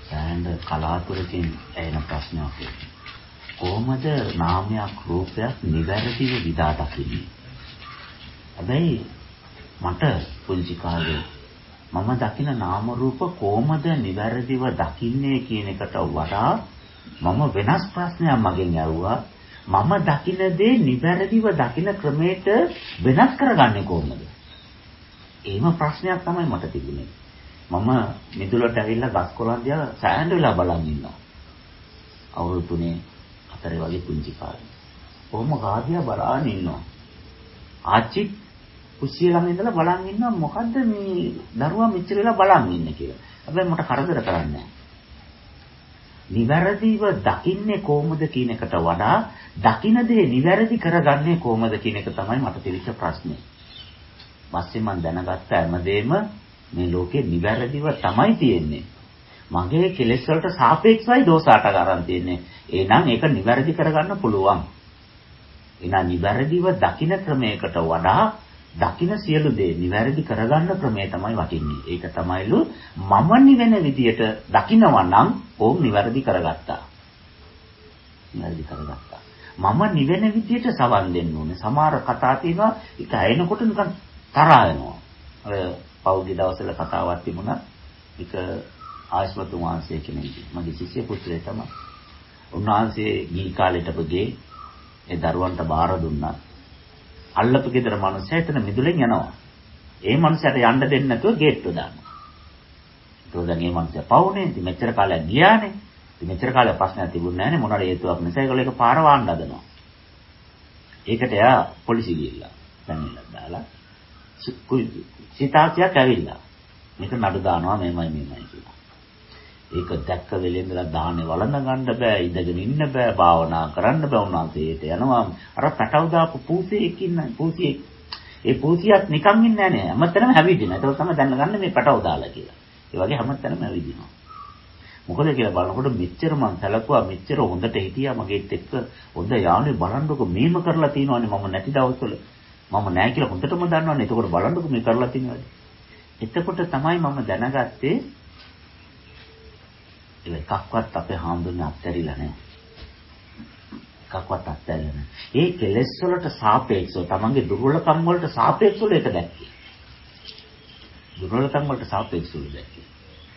සෑහෙන කලාතුරකින් එන ප්‍රශ්නයක්. කොහොමද නාමයක් රූපයක් නිවැරදිව විදා දකින්නේ? හැබැයි මට පුංචි කාලේ මම දකින නාම රූප කොහොමද නිවැරදිව දකින්නේ කියන එකට වඩා මම වෙනස් ප්‍රශ්නයක් මගෙන් ඇහුවා. මම දකින දේ නිවැරදිව දකින ක්‍රමයට වෙනස් කරගන්නේ කොහොමද? එහෙම ප්‍රශ්නයක් තමයි මට තිබුණේ. මම මිදුලට ඇවිල්ලා ගස් කොළන් දිහා සෑහෙන වෙලා බලන් ඉන්නවා. අවුරුදු 3 4 වගේ පුංචි කාලේ. කොහොම ගාදියා බලන් ඉන්නවා. ආච්චි කුස්සිය ළඟ ඉඳලා බලන් ඉන්නවා මොකද්ද මේ දරුවා මෙච්චර වෙලා බලන් ඉන්නේ කියලා. හැබැයි මට කරදර කරන්නේ නැහැ. නිවැරදිව දකින්නේ කොහොමද කියන එකට වඩා දකින්න දේ නිවැරදි කරගන්නේ කොහොමද කියන එක තමයි මට තිබිච්ච ප්‍රශ්නේ. පස්සේ මම දැනගත්ත හැමදේම මේ ලෝකේ නිවැරදිව තමයි තියෙන්නේ. මගේ කෙලෙස් වලට සාපේක්ෂවයි දෝෂාට ගන්න තියෙන්නේ. එහෙනම් ඒක නිවැරදි කරගන්න පුළුවන්. එහෙනම් නිවැරදිව දකින්න ක්‍රමයකට වඩා දකින්න සියලු දේ නිවැරදි කරගන්න ක්‍රමය තමයි වටින්නේ. ඒක තමයිලු මම නිවෙන විදියට දකින්නවා නම් ඕම් නිවැරදි කරගත්තා. නිවැරදි කරගත්තා. මම නිවෙන විදියට සවන් දෙන්න ඕනේ. සමහර කතා තියෙනවා ඒක ඇයෙනකොට නිකන් තරහා යනවා. අර පෞද්ගලික දවසල කතාවක් තිබුණා. ඒක ආයස්මතු වහන්සේ කෙනෙක්. මගේ ශිෂ්‍ය පුත්‍රයෙක් තමයි. උන්වහන්සේ ගිහි කාලේට පොගේ ඒ දරුවන්ට බාර දුන්නා. අල්ලපු ගෙදර මිනිස්සයා එතන මිදුලෙන් යනවා. ඒ මිනිස්සයාට යන්න දෙන්නේ නැතුව ගේට්ටුව දානවා. ඒක දැන් මේ මිනිස්සයා පවුනේ. ඉතින් මෙච්චර කාලයක් ගියානේ. ඉතින් මෙච්චර කාලයක් ප්‍රශ්නයක් තිබුණේ නැහැනේ. මොනවාර හේතුවක් නිසා ඒගොල්ලෝ ඒක පාර වහන්න හදනවා. ඒකට එයා පොලිසිය ගිහිල්ලා දැන්ලා දාලා සිතාසියක් ඇවිල්ලා මේක නඩු දානවා මෙමය කියලා. ඒක දැක්ක වෙලේ ඉඳලා දාහනේ වළඳ ගන්න බෑ, ඉඳගෙන ඉන්න බෑ, භාවනා කරන්න බෑ. උන්වහන්සේට යනවා අර පැටව දාපු පූසියෙක් ඉන්න පූසියෙක්. ඒ පූසියක් නිකන් ඉන්නේ නැහැ. හැමතැනම හැවිදිනවා. ඒක තමයි දැනගන්න මේ පැටව දාලා කියලා. ඒ වගේ හැමතැනම හැවිදිනවා. මොකද කියලා බලනකොට මෙච්චර මං සැලකුවා මෙච්චර හොඳට හිටියා මගේත් එක්ක හොඳ යාළුවෙක් බලන්නකො මේම කරලා තියෙනවානේ මම නැති දවස්වල. මම නැහැ කියලා හොඳටම දන්නවනේ. එතකොට බලන්නකො මේ කරලා තියෙනවාද. එතකොට තමයි මම දැනගත්තේ එකක්වත් අපේ හාමුදුරනේ අත්හැරිලා නැහැ. එකක්වත් අත්හැරිලා නැහැ. ඒ කෙලෙස් වලට සාපේක්ෂව තමන්ගේ දුර්වලකම් වලට සාපේක්ෂව ඒක දැක්කේ. දුර්වලකම් වලට සාපේක්ෂව දැක්කේ.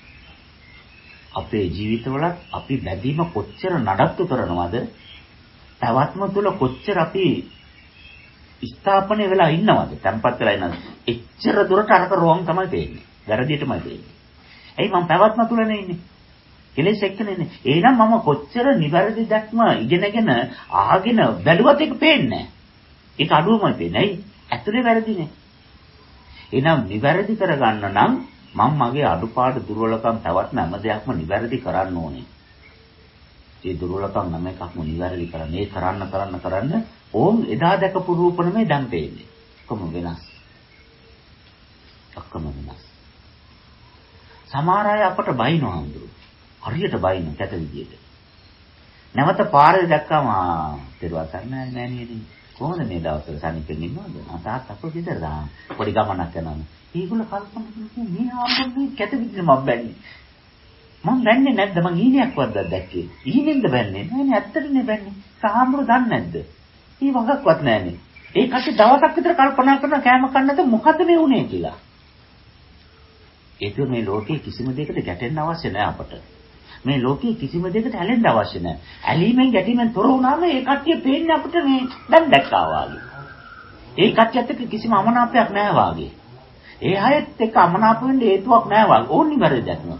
අපේ ජීවිතවලත් අපි බැඳීම කොච්චර නඩත්තු කරනවද? පැවැත්ම තුල කොච්චර අපි ස්ථාපනය වෙලා ඉන්නවද? තැම්පත් වෙලා ඉන්නවද? එච්චර දුරට අරක රෝම් තමයි තේන්නේ. වැරදියටමයි තේන්නේ. ඇයි මම පැවැත්ම තුලනේ ඉන්නේ? කෙලෙස් එක්කනේ ඉන්නේ. එහෙනම් මම කොච්චර නිවැරදි දැක්ම ඉගෙනගෙන ආගෙන බැලුවත් ඒක පේන්නේ නැහැ. ඒක අඩුවමයි පේන්නේ. ඇයි? ඇතුලේ වැරදිනේ. එහෙනම් නිවැරදි කරගන්න නම් මම මගේ අඩුපාඩු දුර්වලකම් පැවැත්ම හැම දෙයක්ම නිවැරදි කරන්න ඕනේ. ඒ දුර්වලකම් නම් එකක්ම නිවැරදි කරන්න. ඒ කරන්න ඕම් එදා දැකපු රූප නෙමෙයි දැන් පේන්නේ. ඔක්කොම වෙනස්. ඔක්කොම වෙනස්. සමහර අය අපට බයිනවා හඳුරු. හරියට බයින කැත විදියට. නැවත පාරේ දැක්කම පෙරවසක් නෑ නේද? කොහොමද මේ දවස්වල සනිපෙන්න ඉන්නවද? තාත් අපෝ ගෙදර දාන. පොඩි ගමනක් යනවා. ඒගොල්ලෝ කල්පනා කරන්නේ මේ ආපහු කැත විදියට මම බැන්නේ. මම බැන්නේ නැද්ද? මං ඊනියක්වත් දැක්කේ. ඊනින්ද බැන්නේ? නෑනේ ඇත්තටනේ බැන්නේ. සාහඹුරු දන්නේ නැද්ද? ඊ වගක්වත් නෑනේ. ඒ කටි දවසක් විතර කල්පනා කරන කෑම කන්නද මොකද්ද මේ උනේ කියලා. ඒක මේ ලෝකේ කිසිම දෙයකට ගැටෙන්න අවශ්‍ය නෑ අපට. මේ ලෝකේ කිසිම දෙයකට ඇලෙන්න අවශ්‍ය නැහැ. ඇලීමෙන් ගැටීමෙන් තොර වුණාම ඒ කට්ටිය පේන්නේ අපිට මේ දැන් දැක්කා වාගේ. ඒ කට්ටියත් එක්ක කිසිම අමනාපයක් නැහැ වාගේ. ඒ අයත් එක්ක අමනාප වෙන්න හේතුවක් නැහැ වාගේ. ඕනි වැරදි දැක්ම.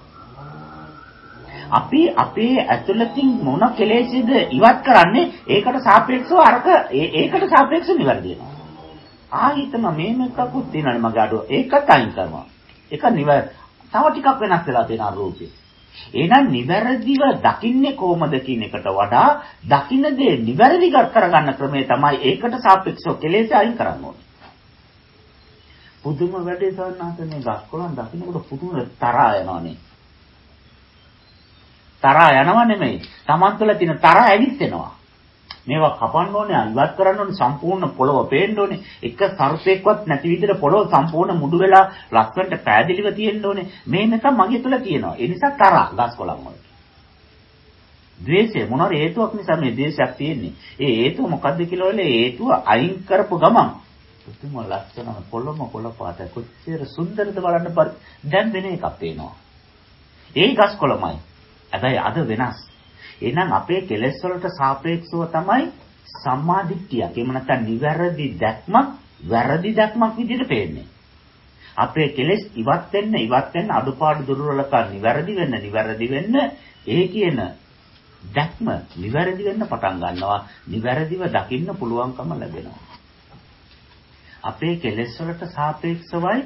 අපි අපේ ඇතුළතින් මොන කෙලෙසිද ඉවත් කරන්නේ ඒකට සාපේක්ෂව අරක ඒකට සාපේක්ෂව නිවැරදි වෙනවා. ආහිතම මේම එකකුත් තියෙනවානේ මගේ අඩුව. ඒකත් අයින් කරනවා. ඒක නිවැරදි. තව ටිකක් වෙනස් වෙලා තියෙනවා රූපේ. එහෙනම් නිවැරදිව දකින්නේ කොහොමද කියන එකට වඩා දකින්න දේ නිවැරදි කරගන්න ක්‍රමය තමයි ඒකට සාපේක්ෂව කෙලෙස් අයින් කරන්න ඕනේ. පුදුම වැඩේ සවන්නාතනේ ගස්කොලන් දකින්නකොට පුදුම තරහා යනවානේ. තරහා යනව නෙමෙයි. Taman තුළ තියෙන තරහ ඇවිස්සෙනවා. මේවා කපන්න ඕනේ, ඉවත් කරන්න ඕනේ, සම්පූර්ණ පොළව පේන්න ඕනේ. එක සර්පෙක්වත් නැති විදිහට පොළව සම්පූර්ණ මුඩු වෙලා ලස්සනට පෑදිලිව තියෙන්න ඕනේ. මේ නිසා මගේ තුල තියෙනවා. ඒ නිසා තරහ ගස් කොළන් වලට. ද්වේෂය මොනවාර හේතුවක් නිසා මේ ද්වේෂයක් තියෙන්නේ. ඒ හේතුව මොකද්ද කියලා වල හේතුව අයින් කරපු ගමන් පුදුම ලස්සන පොළ පාට කොච්චර සුන්දරද බලන්න බෑ. දැන් වෙන එකක් පේනවා. ඒ ගස් කොළමයි. හැබැයි අද වෙනස්. එහෙනම් අපේ කෙලෙස් වලට සාපේක්ෂව තමයි සම්මාදිට්ඨියක්. එහෙම නැත්නම් නිවැරදි දැක්මක්, වැරදි දැක්මක් විදිහට පේන්නේ. අපේ කෙලෙස් ඉවත් වෙන්න අඩුපාඩු දුර්වලකම් නිවැරදි වෙන්න ඒ කියන දැක්ම නිවැරදි වෙන්න පටන් ගන්නවා. නිවැරදිව දකින්න පුළුවන්කම ලැබෙනවා. අපේ කෙලෙස් වලට සාපේක්ෂවයි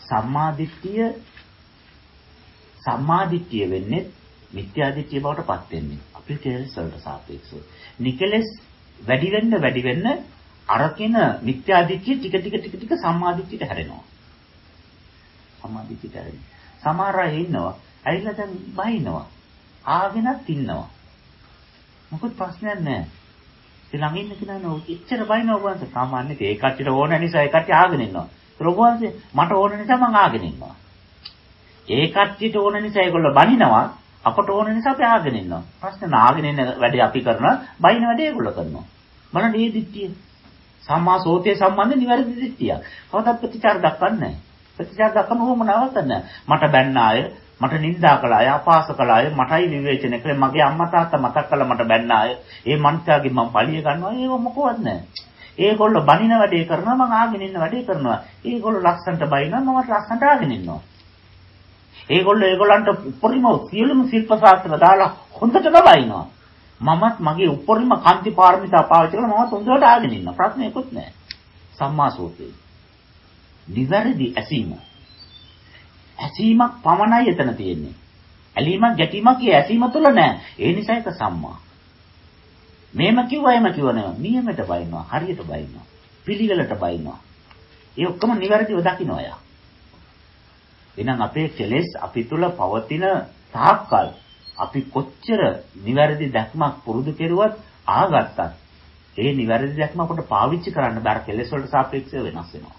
සම්මාදිට්ඨිය වෙන්නේ මිත්‍යාදිට්ඨිය බවට පත් වෙන්නේ. අපේ කෙලෙස් වලට සාපේක්ෂව. නිකලෙස් වැඩි වෙන්න අරකින මිත්‍යාදිට්ඨිය ටික සම්මාදිට්ඨියට හැරෙනවා. සම්මාදිට්ඨියට හැරෙනවා. සමහර අය ඉන්නවා. ඇවිල්ලා දැන් බයිනවා. ආගෙනත් ඉන්නවා. මොකද ප්‍රශ්නයක් නැහැ. ඒ ළඟ ඉන්න කෙනා නෝ ඉච්චර බයිනව වන්ද සාමාන්‍යයෙන් ඒ කට්ටියට ඕන නිසා ඒ කට්ටිය ආගෙන ඉන්නවා. රොබෝන්සේ මට ඕන නිසා මං ආගෙන ඉන්නවා. ඒ කට්ටියට ඕන නිසා ඒගොල්ලෝ බනිනවා. අපට ඕන නිසා අපි ආගෙන ඉන්නවා. ප්‍රශ්න නාගෙන ඉන්න වැඩේ අපි කරනවා. බයින වැඩේ ඒගොල්ලෝ කරනවා. බලන්න මේ දිට්ඨිය. සම්මා සෝතේ සම්බන්ධ නිවැරදි දිට්ඨිය. කවදාවත් ප්‍රතිචාර දක්වන්නේ නැහැ. ප්‍රතිචාර දක්වන්න ඕම නවත්තන්න නැහැ. මට බැන්න අය, මට නිඳා කළ අය, අපහාස කළ අය, මටයි විවේචනය කළේ, මගේ අම්මා තාත්තා මතක් කළා මට බැන්න අය. ඒ මනුස්සයාගේ මම පලිය ගන්නවා. ඒව මොකවත් නැහැ. ඒගොල්ලෝ බනින වැඩේ කරනවා, මම ආගෙන ඉන්න වැඩේ කරනවා. ඒගොල්ලෝ ලස්සන්ට බයිනවා, මම ලස්සන්ට ආගෙන ඉන්නවා. ඒගොල්ලන්ට උපරිම සියලුම ශිල්ප ශාස්ත්‍ර දාලා හොඳටම බයිනවා. මමත් මගේ උපරිම කාන්ති පාරමිතා පාවිච්චි කරලා මමත් හොඳට ආගෙන ඉන්නවා. ප්‍රශ්නයක්වත් නැහැ. සම්මා සෝතේ. නිවැරදි ඇසීම. ඇසීමක් පමණයි එතන තියෙන්නේ. ඇලීමක් ගැටීමක් ඒ ඇසීම තුළ නැහැ. ඒ නිසා ඒක සම්මා. මේම කිව්වා එම කිව්ව නෙවෙයි. නියමයට බයිනවා, හරියට බයිනවා, පිළිවෙලට බයිනවා. ඒ ඔක්කොම නිවැරදිව දකින්නවා යා. එහෙනම් අපේ කෙලෙස් අපි තුල පවතින තාක්කල් අපි කොච්චර නිවැරදි දැක්මක් පුරුදු කෙරුවත් ආගත්තත් ඒ නිවැරදි දැක්ම අපට පාවිච්චි කරන්න බැර කෙලෙස් වලට සාපේක්ෂව වෙනස් වෙනවා.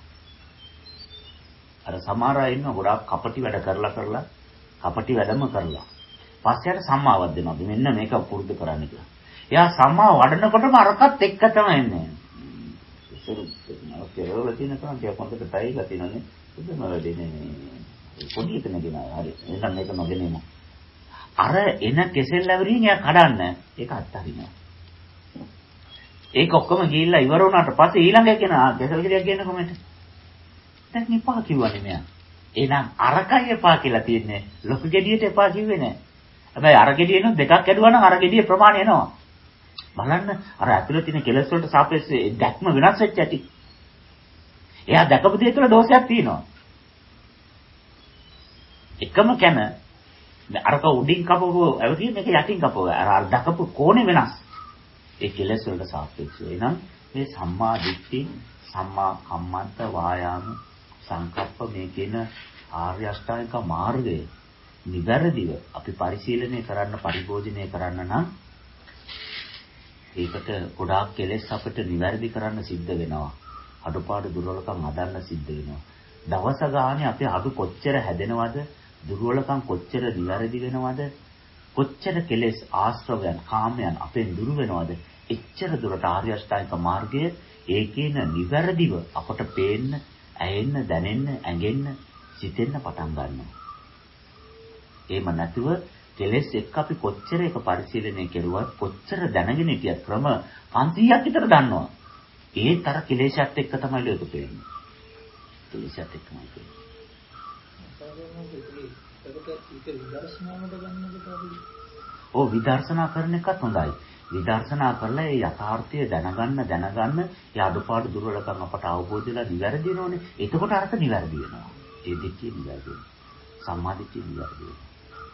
අර සමහර අය ඉන්න ගොඩාක් කපටි වැඩ කරලා කපටි වැඩම කරලා පස්සේ අර සම්මාවක් දෙනවා. මෙන්න මේක පුරුදු කරන්න කියලා. එයා සම්මා වඩනකොටම අරකට එක්ක තමයි එන්නේ. කෙරවල තියෙන තරම් පොන්දට පැයිලා තියෙනනේ. බුදුම වැඩිනේ පොඩි එකන ගෙන හරි. එහෙනම් මේක නොගෙනෙමු. අර එන කෙසෙල් ලැබරීන් එයා කඩන්න. ඒක අත්හරිනවා. ඒක ඔක්කොම ගිහිල්ලා ඉවර වුණාට පස්සේ ඊළඟ කෙනා කෙසෙල් ගෙඩියක් ගන්න කොමෙන්ට. දැන් එපා කිව්වනේ මෙයා. එහෙනම් අරකයි එපා කියලා තියෙන්නේ. ලොකු ගෙඩියට එපා කිව්වේ නෑ. හැබැයි අර ගෙඩියෙන දෙකක් ඇදුවා නම් අර ගෙඩියේ ප්‍රමාණය එනවා. බලන්න අර ඇතුළේ තියෙන කෙලස් වලට සාපේක්ෂව දැක්ම වෙනස් වෙච්ච ඇති. එයා දැකපු දේ තුළ දෝෂයක් තියෙනවා. එකම කැන අරක උඩින් කපපුව ඇවිත් මේක යටින් කපුව. අර දැකපු කෝණේ වෙනස්. ඒ කෙලස් වලට සාපේක්ෂව. එහෙනම් මේ සම්මා දිට්ඨි, සම්මා කම්මන්ත, වායාම, සංකප්ප මේ කියන ආර්ය අෂ්ටාංගික මාර්ගය නිවැරදිව අපි පරිශීලනය කරන්න, පරිභෝජනය කරන්න නම් ඒකට ගොඩාක් කෙලෙස් අපිට නිවැරදි කරන්න සිද්ධ වෙනවා. අඩුපාඩු දුර්වලකම් හදන්න සිද්ධ වෙනවා. දවස ගානේ අපේ අඩු කොච්චර හැදෙනවද? දුර්වලකම් කොච්චර නිවැරදි වෙනවද? කොච්චර කෙලෙස් ආශ්‍රවයන්, කාමයන් අපෙන් දුරු වෙනවද? එච්චර දුරට ආර්ය අෂ්ටාංගික මාර්ගය ඒකේන නිවැරදිව අපට පේන්න, ඇයෙන්න, දැනෙන්න, ඇඟෙන්න, සිතෙන්න පටන් ගන්නවා. එහෙම නැතුව කෙලෙස් එක්ක අපි කොච්චර එක පරිශීලනය කෙරුවත්, කොච්චර දැනගෙන හිටියත් ක්‍රම 500ක් විතර දන්නවා. ඒතර කෙලෙසත් එක්ක තමයි ලෝක පේන්නේ. කෙලෙසත් එක්කමයි පේන්නේ. විදර්ශනා කරන එකත් හොඳයි. විදර්ශනා කරලා ඒ යථාර්ථය දැනගන්න ඒ අඩුපාඩු දුර්වලකම් අපට අවබෝධ වෙලා නිවැරදි වෙනෝනේ. එතකොට අර්ථ නිවැරදි වෙනවා. ඒ දිට්ඨිය නිවැරදි වෙනවා. සම්මාදිට්ඨිය නිවැරදි වෙනවා.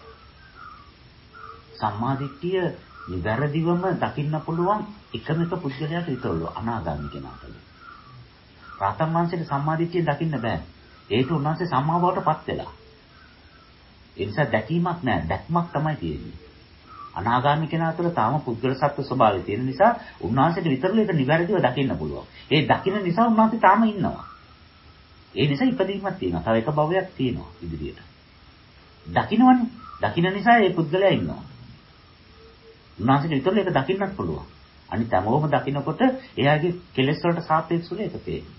සම්මාදිට්ඨිය නිවැරදිවම දකින්න පුළුවන් එකම එක පුද්ගලයාට විතරලු අනාගාමී කෙනාට. රාතන් වංශයේ සම්මාදිට්ඨිය දකින්න බෑ. ඒක උන්වහන්සේ සම්මා බවට පත් වෙලා. ඒ නිසා දැකීමක් නෑ, දැක්මක් තමයි තියෙන්නේ. අනාගාමී කෙනා තුළ තාම පුද්ගල සත්ත්ව ස්වභාවය තියෙන නිසා උන්වහන්සේට විතරලු ඒක නිවැරදිව දකින්න පුළුවන්. ඒ දකින්න නිසා උන්වහන්සේ තාම ඉන්නවා. ඒ නිසා ඉපදීමක් තියෙනවා. තව එක භවයක් තියෙනවා ඉදිරියට. දකින්නවනේ. දකින්න නිසා ඒ පුද්ගලයා ඉන්නවා. උන්වහන්සේට විතරලු ඒක දකින්නත් පුළුවන්. අනිත් හැමෝම දකින්නකොට එයාගේ කෙලෙස් වලට සාපේක්ෂව ඒක පේනවා.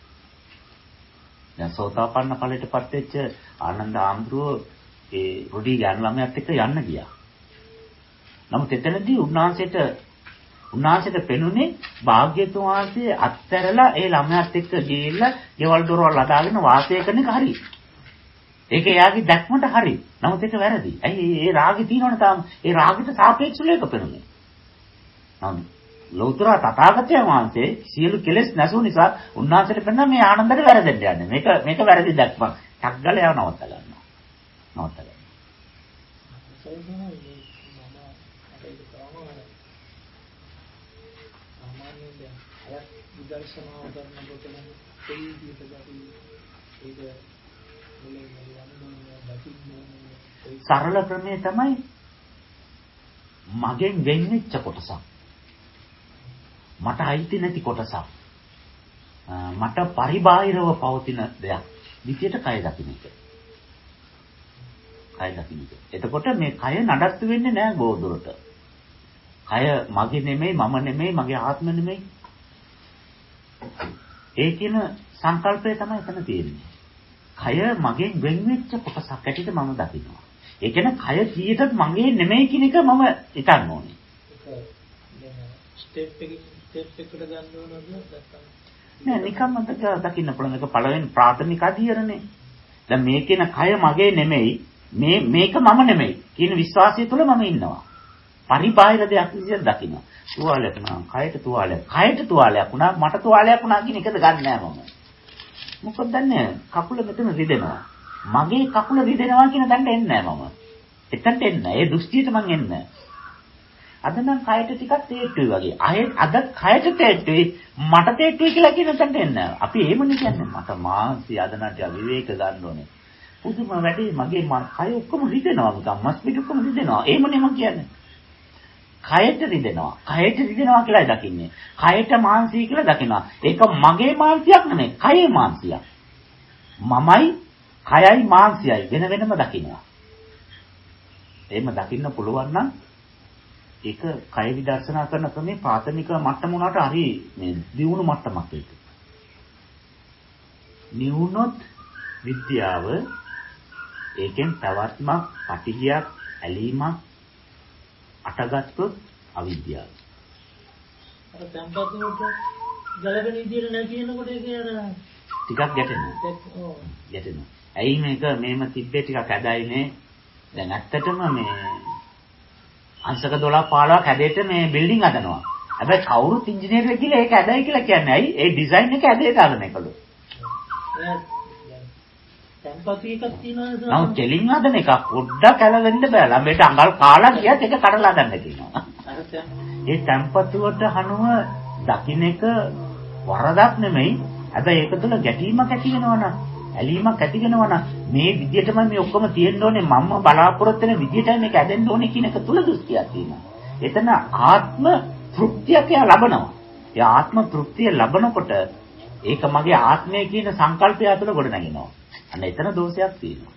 දැන් සෝතාපන්න ඵලයටපත් වෙච්ච ආනන්ද ආම්ද්‍රෝ ඒ රොඩි යන ළමයාත් එක්ක යන්න ගියා. නමුත් එතනදී උන්වහන්සේට පෙනුනේ භාග්‍යතුන් වහන්සේ අත්හැරලා ඒ ළමයාත් එක්ක ගිහිල්ලා ගෙවල් දොරවල් හදාගෙන වාසය කරන එක හරි. ඒක එයාගේ දැක්මට හරි. නමුත් ඒක වැරදි. ඇයි ඒ රාගෙ තියෙනවනේ තාම. ඒ රාගෙට සාපේක්ෂව ඒක පෙනුනේ. නමුත් ලෞතර තථාගතයන් වහන්සේ සියලු කෙලෙස් නැසූ නිසා උන්වහන්සේට පෙන්නා මේ ආනන්දට වැරදෙන්න යන්නේ. මේක වැරදි දැක්මක්. ටක් ගාලා යව නවත්ත ගන්නවා. නවත්ත ගන්නවා. දර්ශනාව කරනකොට නම් ඒ විදිහට ඒක සරල ක්‍රමය තමයි මගෙන් වෙන්වෙච්ච කොටසක්. මට අයිති නැති කොටසක්. මට පරිබාහිරව පවතින දෙයක්. විදියට කය දකින්න එක. කය දකින්න එක. එතකොට මේ කය නඩත්තු වෙන්නේ නැහැ බෝධුරට. කය මගේ නෙමෙයි, මම නෙමෙයි, මගේ ආත්ම නෙමෙයි. ඒ කියන සංකල්පය තමයි එතන තියෙන්නේ. කය මගෙන් වෙන් වෙච්ච කොටසක් ඇටියට මම දකිනවා. ඒ කියන්නේ කය කීයටත් මගේ නෙමෙයි කියන එක මම හිතන්න ඕනේ. ස්ටෙප් එකට ගන්න ඕනද නැත්නම් නෑ නිකම්ම දකින්න පුළුවන්. ඒක පළවෙනි ප්‍රාථමික අධීරණේ. දැන් මේ කියන කය මගේ නෙමෙයි, මේක මම නෙමෙයි කියන විශ්වාසය තුළ මම ඉන්නවා. පරිබාහිර දෙයක් විදිහට දකිනවා. තුවාලයක් නා කයට තුවාලයක්. කයට තුවාලයක් වුණා මට තුවාලයක් වුණා කියන එකද ගන්න නෑ මම. මොකද දන්නේ කකුල මෙතන රිදෙනවා. මගේ කකුල රිදෙනවා කියන දණ්ඩ එන්නේ නෑ මම. එතනට එන්නේ. ඒ දෘෂ්ටියට මං එන්නේ. අද නම් කයට ටිකක් තේට්ටුයි වගේ. අද කයට තේට්ටුයි මට තේට්ටුයි කියලා කියන තැනට එන්නේ. අපි එහෙමනේ කියන්නේ. මට මානසික අද නම් විවේක ගන්න ඕනේ. පුදුම වැඩේ මගේ කය ඔක්කොම රිදෙනවා නිකන්. මස් පිට ඔක්කොම රිදෙනවා. එහෙමනේ මං කියන්නේ. කයට රිදෙනවා. කයට රිදෙනවා කියලා දකින්නේ. කයට මානසික කියලා දකිනවා. ඒක මගේ මානසියක් නෙමෙයි. කයේ මානසියක්. මමයි කයයි මානසියයි වෙන වෙනම දකිනවා. එහෙම දකින්න පුළුවන් නම් ඒක කය විදර්ශනා කරන ක්‍රමේ ප්‍රාථමික මට්ටම උනාට හරි මේ දියුණු මට්ටමක් ඒක. නිවුනොත් විද්‍යාව ඒකෙන් පැවැත්මක්, පටිඝයක්, ඇලීමක් අටගත්තොත් අවිද්‍යාව. අර tempatuට ගලගෙන විදියට නැතිනකොට ඒක අර ටිකක් ගැටෙනවා. ඔව්. ගැටෙනවා. ඇයි මේක මේම තිබ්බේ ටිකක් ඇදයිනේ. දැන් ඇත්තටම මේ අංශක 12 15 කැදේට මේ බිල්ඩින් හදනවා. හැබැයි කවුරුත් ඉංජිනේරුවෙක් කියලා ඒක ඇදයි කියලා කියන්නේ ඇයි? ඒ ඩිසයින් එක ඇදේට හදන එකලු. tempatu එකක් තියෙනවා නේද? නමුත් කෙලින් හදන එක පොඩ්ඩක් ඇලවෙන්න බෑ. ළමයට අඟල් කාලා ගියත් ඒක කඩලා ගන්න කියනවා. ඒ tempatuවට හනුව දකින්න එක වරදක් නෙමෙයි. හැබැයි ඒක තුළ ගැටීමක් ඇති වෙනවනම්, ඇලීමක් ඇති වෙනවනම් මේ විදියටම මේ ඔක්කොම තියෙන්න ඕනේ මම බලාපොරොත්තු වෙන විදියටයි මේක ඇදෙන්න ඕනේ කියන එක තුළ දෘෂ්ටියක් තියෙනවා. එතන ආත්ම තෘප්තියක් ලබනවා. ඒ ආත්ම තෘප්තිය ලබනකොට ඒක මගේ ආත්මය කියන සංකල්පය තුළ ගොඩ නැගෙනවා. අන්න එතන දෝෂයක් තියෙනවා.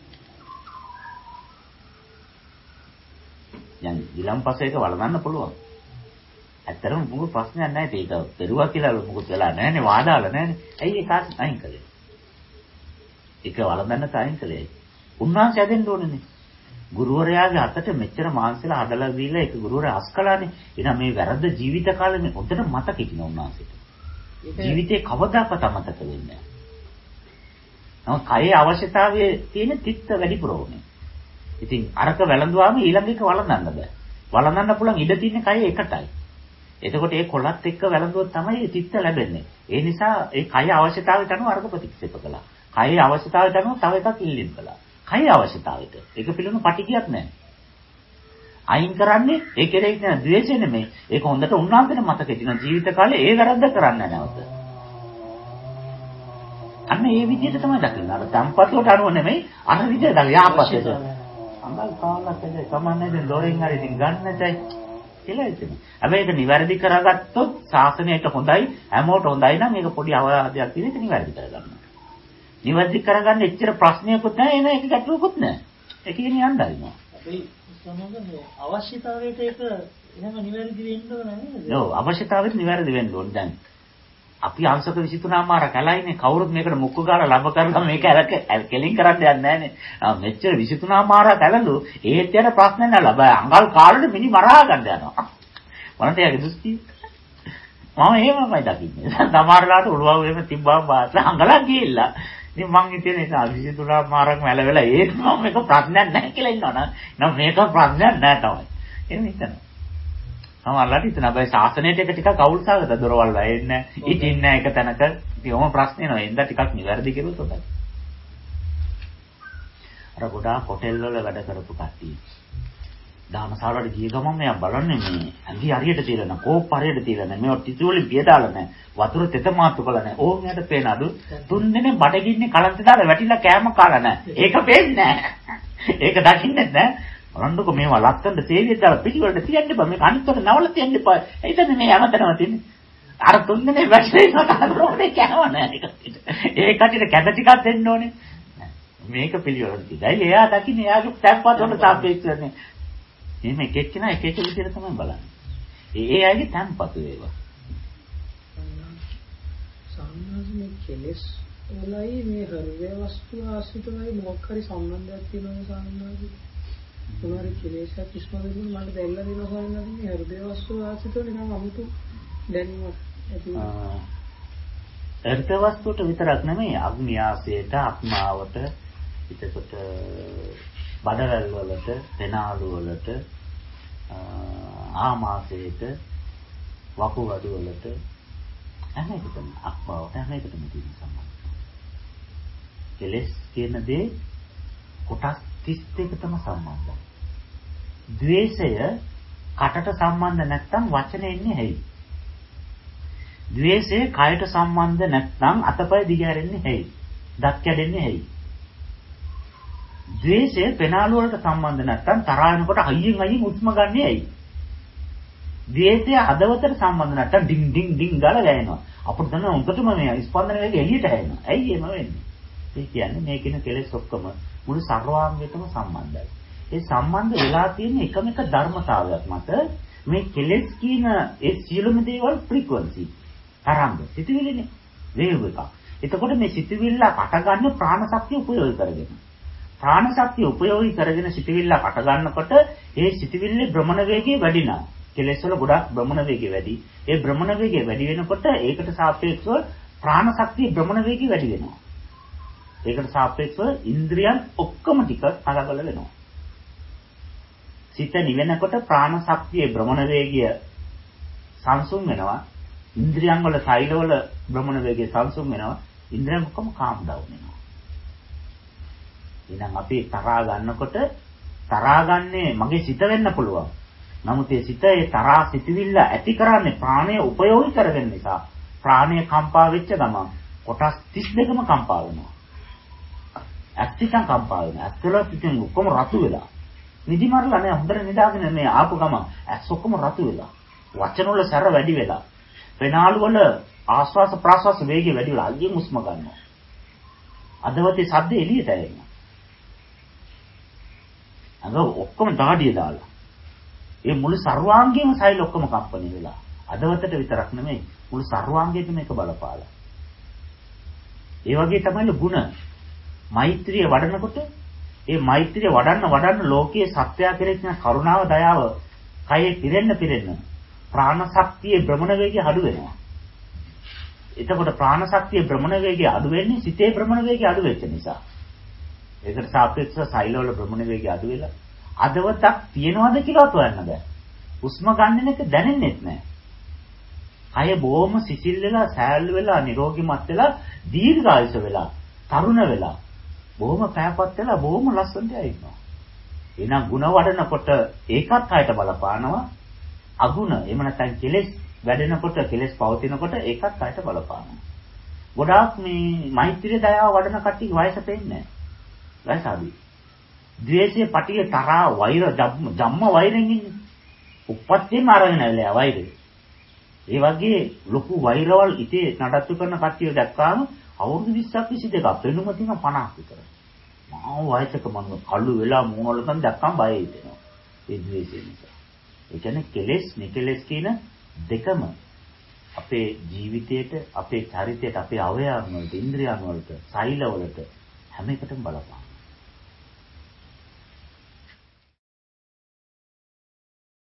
දැන් ඊළම්පසේක වළඳන්න පුළුවන්. ඇත්තටම මොකද ප්‍රශ්නයක් නැහැ. ඒක පෙරුවා කියලා මොකද වෙලා නැහැනේ, වාදාලා නැහැනේ. ඇයි ඒක අයින් කළේ? ඒක වළඳන්න තයින් කළේ. උන්වහන්සේ ඇදෙන්න ඕනේනේ. ගුරුවරයාගේ අතට මෙච්චර මාංශලා හදලා දීලා ඒක ගුරුවරයා අස්කලානේ. එහෙනම් මේ වැරද්ද ජීවිත කාලෙ මේ හොඳට මතක හිටින උන්වහන්සේට. ජීවිතේ කවදාකවත් අමතක වෙන්නේ නැහැ. නමුත් කයේ අවශ්‍යතාවයේ තියෙන තිත්ත වැඩිපුර ඕනේ. ඉතින් අරක වැළඳුවාම ඊළඟ එක වළඳන්න බෑ. වළඳන්න පුළුවන් ඉඩ තියෙන කය එකටයි. එතකොට ඒ කොළත් එක්ක වැළඳුවොත් තමයි තිත්ත ලැබෙන්නේ. ඒ නිසා ඒ කය අවශ්‍යතාවයට අනුව අරක ප්‍රතික්ෂේප කළා. කයේ අවශ්‍යතාවයට අනුව තව එකක් ඉල්ලීම් කළා. කයේ අවශ්‍යතාවයට. ඒක පිළිබඳ පටිගයක් නැහැ. අයින් කරන්නේ ඒ කෙරෙහි තියෙන ද්වේෂය නෙමෙයි. ඒක හොඳට උන්වහන්සේට මතක හිටින ජීවිත කාලේ ඒ වැරද්ද කරන්නේ නැවත. අන්න ඒ විදිහට තමයි දකින්න. අර tempatuට අනුව නෙමෙයි අර විදිහට යාපතේට. අඟල් කාලක් ඇද කමන්නේ දැන් දොරෙන් හරි ඉතින් ගන්නටයි කියලා හිතෙනවා. හැබැයි ඒක නිවැරදි කරගත්තොත් ශාසනයට හොඳයි, හැමෝට හොඳයි නම් මේක පොඩි අවවාදයක් තියෙන එක නිවැරදි කරගන්න. නිවැරදි කරගන්න එච්චර ප්‍රශ්නයක්වත් නැහැ, එන එක ගැටලුවක්වත් නැහැ. ඒක කියන්නේ යන්නරිනවා. අපි සමහරවිට අවශ්‍යතාවයට ඒක එහෙම නිවැරදි වෙන්න ඕන නේද? ඔව් අවශ්‍යතාවයට නිවැරදි වෙන්න ඕන. දැන් අපි අංශක 23 මාර කැලයිනේ කවුරුත් මේකට මුක්ක ගාලා ලබ කරලා මේක කෙලින් කරන්න යන්නේ නැහනේ. මෙච්චර 23 මාර කැලලු ඒත් යන ප්‍රශ්න නැහැ ලබ අඟල් කාලෙට මිනි මරා ගන්න යනවා. මොනට යාගේ දෘෂ්ටි? මම එහෙමමයි දකින්නේ. සමහරලාට උළුවව එහෙම තිබ්බම බාස්ස අඟලක් ගිහිල්ලා. ඉතින් මං හිතේ නේ 23 මාරක් මැල වෙලා ඒත් මම මේක ප්‍රශ්නයක් නැහැ කියලා ඉන්නවනම් නම් මේක ප්‍රශ්නයක් නැහැ තමයි. එහෙම හිතනවා. සමහරලාට හිතන හැබැයි ශාසනයට එක ටිකක් අවුල්සාගත දොරවල් වැයෙන්නේ ඉතින් එක තැනක ඉතින් ඔහොම ප්‍රශ්න එනවා. එන්ද ටිකක් නිවැරදි කෙරුවොත් හොඳයි. අර ගොඩාක් හොටෙල් වල වැඩ කරපු කට්ටිය. දානශාලාවට ගිය ගමන් මෙයා බලන්නේ මේ ඇඟි හරියට තියලා නැහැ, කෝප් හරියට තියලා නැහැ, මේවා ටිචු වලින් පිය දාලා නැහැ, වතුර තෙත මාතු කළා නැහැ. ඕන් යට පේන අඩු තුන් දෙනේ බඩගින්නේ කලන්ත දාලා වැටිලා කෑම කාලා නැහැ. ඒක පේන්නේ නැහැ. ඒක දකින්නේ නැහැ. බලන්නකො මේවා ලස්සනට තේරිය දාලා පිටිවලට තියන්න බෑ. මේක අනිත්තට නවල තියන්න එපා. එයිද මේ හැමතැනම තියෙන්නේ. අර තුන් දෙනේ වැටිලා කනරෝනේ කෑම නැහැ. ඒ කටියට කැද ටිකක් දෙන්න ඕනේ. මේක පිළිවෙලට තියයි. එයා දකින්නේ එයාගේ තැම්පත් වලට සාපේක්ෂව නේ. එහෙම එක එක්කෙනා එක එක විදිහට තමයි බලන්නේ. ඒ අයගේ තැම්පතු ඒවා. සම්මාසනේ කෙලස් වලයි මේ හෘදය වස්තු ආශ්‍රිතවයි මොකක් හරි සම්බන්ධයක් තියෙනවා සාමාන්‍යයෙන්. උනාරි කෙලෙසක් ඉස්මදෙන්න මට දෙල්ලා දෙනවා සාමාන්‍යයෙන් මේ හෘදය වස්තු ආශ්‍රිතව නිකන් අමුතු දැනීමක් ඇති වෙනවා. හෘදය වස්තුවට විතරක් නෙමෙයි අග්නියාසයට, ආත්මාවට, පිටකොට බඩවැල් වලට, පෙනාලු වලට, ආමාශයට, වකුගඩු වලට හැම එකටම අක්මාවට හැම එකටම තියෙන සම්බන්ධය. කෙලස් කියන දේ කොටස් 32කටම සම්බන්ධයි. ද්වේෂය කටට සම්බන්ධ නැත්නම් වචනේ එන්නේ ඇයි? ද්වේෂය කයට සම්බන්ධ නැත්නම් අතපය දිගහැරෙන්නේ ඇයි? දත් කැඩෙන්නේ ඇයි? ද්වේෂය පෙනාලු වලට සම්බන්ධ නැත්නම් තරහ වෙනකොට අයියෙන් උස්ම ගන්නෙ ඇයි? ද්වේෂය හදවතට සම්බන්ධ නැත්නම් ඩිං ඩිං ඩිං ගාලා ගෑනවා. අපිට දැන් උන්ටම මේ ස්පන්දන වේගය එළියට හැරෙනවා. ඇයි එහෙම වෙන්නේ? ඒ කියන්නේ මේ කියන කෙලෙස් ඔක්කොම මුළු සර්වාංගයටම සම්බන්ධයි. ඒ සම්බන්ධ වෙලා තියෙන එකම එක ධර්මතාවයක් මත මේ කෙලෙස් කියන ඒ සියලුම දේවල් ෆ්‍රීකවන්සි තරංග සිතුවිලිනේ වේව් එක. එතකොට මේ සිතුවිල්ල අටගන්න ප්‍රාණ ශක්තිය උපයෝගී කරගෙන. ප්‍රාණ ශක්තිය උපයෝගී කරගෙන සිතුවිල්ල අට ගන්නකොට ඒ සිතුවිල්ලේ භ්‍රමණ වේගය වැඩිනවා. කෙලෙස් වල ගොඩක් භ්‍රමණ වේගය වැඩි. ඒ භ්‍රමණ වේගය වැඩි වෙනකොට ඒකට සාපේක්ෂව ප්‍රාණ ශක්තිය භ්‍රමණ වේගය වැඩි වෙනවා. ඒකට සාපේක්ෂව ඉන්ද්‍රියන් ඔක්කොම ටික කලබල වෙනවා. සිත නිවෙනකොට ප්‍රාණ ශක්තියේ භ්‍රමණ වේගය සංසුන් වෙනවා. ඉන්ද්‍රියන් වල සෛලවල භ්‍රමණ වේගය සංසුන් වෙනවා. ඉන්ද්‍රියන් ඔක්කොම කාම් ඩවුන් වෙනවා. එහෙනම් අපි තරහා ගන්නකොට තරහා ගන්නේ මගේ සිත වෙන්න පුළුවන්. නමුත් ඒ සිත ඒ තරහා සිතවිල්ල ඇති කරන්නේ ප්‍රාණය උපයෝගී කරගෙන නිසා ප්‍රාණය කම්පා වෙච්ච ගමන් කොටස් 32ම කම්පා වෙනවා. ඇත්තටම කම්පා වෙනවා. ඇත්තල පිටින් ඔක්කොම රතු වෙලා. නිදි මරලා නෑ හොඳට නිදාගෙන මේ ආපු ගමන් ඇස් ඔක්කොම රතු වෙලා. වචන වල සැර වැඩි වෙලා. පෙනාලු වල ආස්වාස ප්‍රාස්වාස වේගය වැඩි වෙලා අයියෙන් උස්ම ගන්නවා. අදවතේ සද්ද එළියට එනවා. අද ඔක්කොම දාඩිය දාලා. ඒ මුළු සර්වාංගයේම සෛල ඔක්කොම කම්පණය වෙලා. අදවතට විතරක් නෙමෙයි මුළු සර්වාංගයේම මේක බලපාලා. ඒ වගේ තමයි ගුණ. මෛත්‍රිය වඩනකොට ඒ මෛත්‍රිය වඩන්න ලෝකයේ සත්‍යය කෙරෙහි තියෙන කරුණාව දයාව කයේ පිරෙන්න ප්‍රාණ ශක්තියේ භ්‍රමණ වේගය අඩු වෙනවා. එතකොට ප්‍රාණ ශක්තියේ භ්‍රමණ වේගය අඩු වෙන්නේ සිතේ භ්‍රමණ වේගය අඩු වෙච්ච නිසා. ඒකට සාපේක්ෂව සෛලවල භ්‍රමණ වේගය අඩු වෙලා අදවතක් තියනවද කියලාත් හොයන්න බෑ. උස්ම ගන්න එක දැනෙන්නෙත් නෑ. කය බොහොම සිසිල් වෙලා සෑල් වෙලා නිරෝගීමත් වෙලා දීර්ඝායුෂ වෙලා තරුණ වෙලා බොහොම පෑපත් වෙලා බොහොම ලස්සනට ඉන්නවා. එහෙනම් ಗುಣ වඩනකොට ඒකත් හයට බලපානවා. අගුණ එහෙම නැත්නම් කෙලෙස් වැඩෙනකොට කෙලෙස් පවතිනකොට ඒකත් හයට බලපානවා. ගොඩාක් මේ මෛත්‍රිය දයාව වඩන කට්ටිය වයස පෙන්නේ නැහැ. වයස අඩුයි. ද්වේෂය, පටිය, තරහා, වෛර, ජම්ම වෛරෙන් ඉන්නේ. උප්පත්තියම අරගෙන ඇවිල්ලා වෛරය. ඒ වගේ ලොකු වෛරවල් ඉතේ නඩත්තු කරන කට්ටිය දැක්කාම අවුරුදු 20ක් 22ක් වෙනුම තියෙන 50ක් විතර. මහා වයසක මනුස්සය කළු වෙලා මූණවලකන් දැක්කම බය හිතෙනවා. ඒ ද්වේෂය නිසා. ඒ කියන්නේ කෙලෙස්, නිකෙලෙස් කියන දෙකම අපේ ජීවිතයට, අපේ චරිතයට, අපේ අවයවන් වලට, ඉන්ද්‍රියන් වලට, සෛල වලට හැම එකටම බලපාන.